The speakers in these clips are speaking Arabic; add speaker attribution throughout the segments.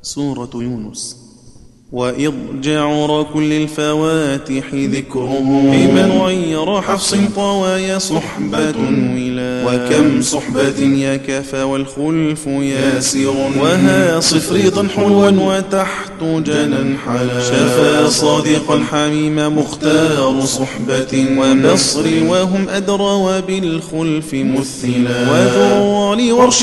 Speaker 1: سورة يونس. وإضجاع كل الفواتح ذكره بمن غير حفص طوايا صحبة ولا وكم صحبة يكفى والخلف ياسر وها صف رضا حلوا وتحت جنا حلا شفا صادقا حميم مختار صحبة وبصر وهم أدرى وبالخلف مثلا وذو لورش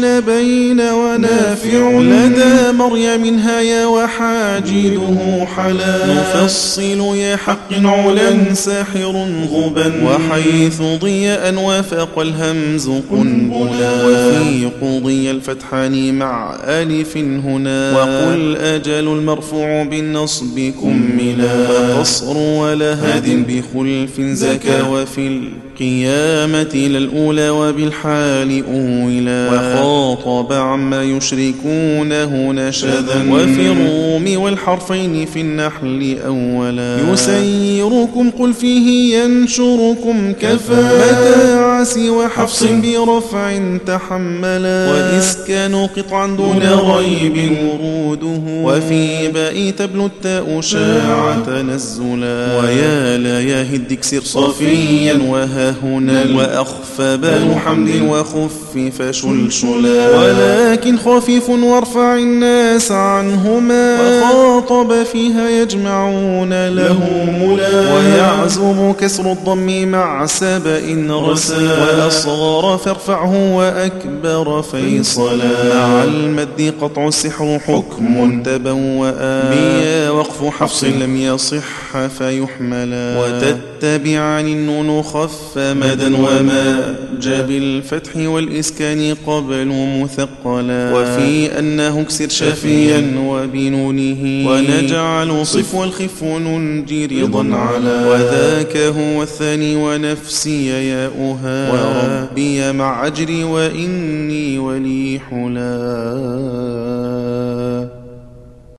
Speaker 1: بين ونافع لدى مريم هيا وحاج جيده حلا نفصل يا حق علا ساحر غبا وحيث ضياء وفاق الهمز قنبلا وفي قضي الفتحان مع ألف هنا وقل أجل المرفوع بالنصب كملا وقصر ولا هاد بخلف زكا وفي القيامة للأولى وبالحال أولا وخاطب عما يشركونه نشذا وفي الروم والحرفين في النحل أولا يسيركم قل فيه ينشركم كفى متاع سوى حفص برفع تحملا وإسكان قطعا دون ريب وروده وفي باء تبلو التاء شاع تنزلا ويا لا يهد اكسر صفيا وها هنا وأخفى بال حمد وخفف شلشلا ولكن خفيف وارفع الناس عنهما وخاطب فيها يجمعون له ملا ويعزم كسر الضم مع سبأ رسا وأصغر فارفعه وأكبر فيصلا مع المد قطع السحر حكم تبوأ بيا وقف حفص لم يصح فيحملا وتتبعن النون خف مدا وما جاب الفتح والإسكان قبل مثقلا وفي أنه اكسر شفيا وبنونه ونجعل صف والخف ننجي رضا على وذاك هو الثاني ونفسي ياؤها وربي مع أجري وإني ولي حلا